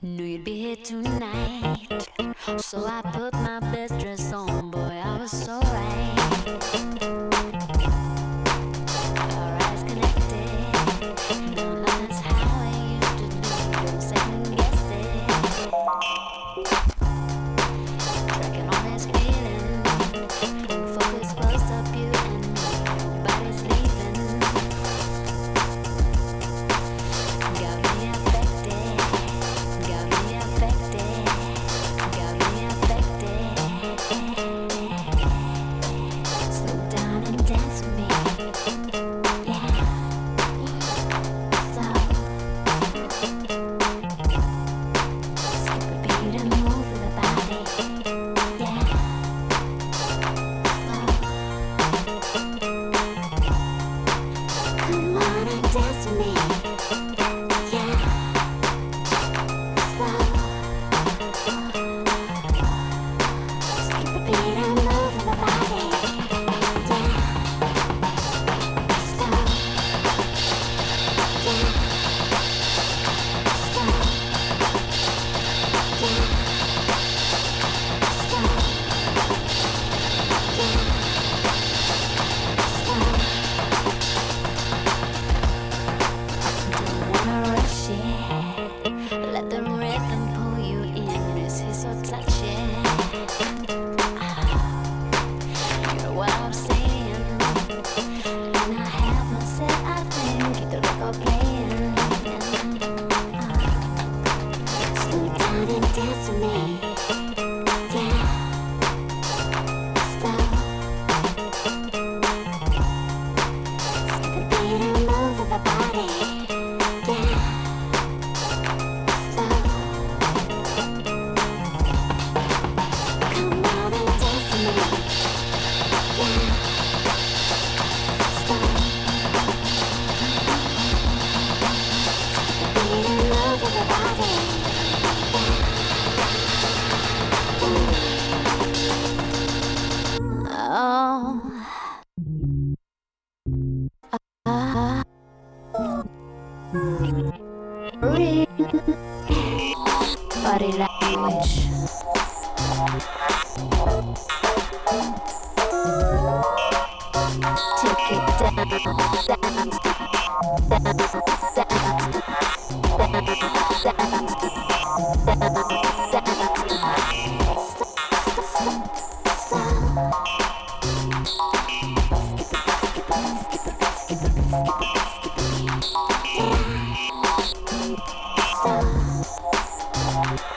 Knew you'd be here tonight, so I put my best dress on. Boy, I was so right. Our eyes connected. No, nothing's how I used to do. Don't second guess it. Tracking on this feeling. Pull focus close up, you and me. Nobody's leaving. Got me affected. Got me affected. Got me affected. Slow down and dance with me. Yeah. Slow. Skip a beat and move with the body. Yeah. Slow. Come on and dance with me. Yeah. Slow. Skip a beat and move with the body. Yeah. Slow. Yeah. Slow. Yeah. Slow. Yeah. Slow. Don't wanna rush it. Let the rhythm pull you in. This is so touchy. You know what I'm saying? And I haven't said I think. Keep the record playing. Slow down and dance with me. Yeah. Slow. Skip a beat and move with the body. Yeah. Slow. Come on and dance with me. Yeah. Slow. Skip a beat and move with the body. Oh. Real body language. Take it down, down, down,